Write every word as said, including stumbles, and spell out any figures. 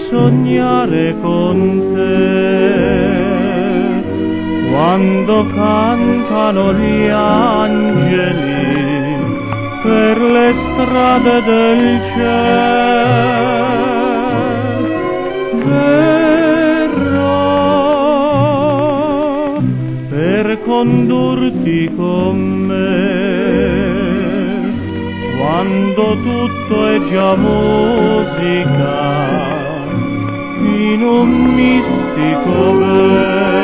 sognare con te, quando cantano gli angeli per le strade del cielo. Verrò per condurti con me, quando tutto è già musica, in un mistico vero.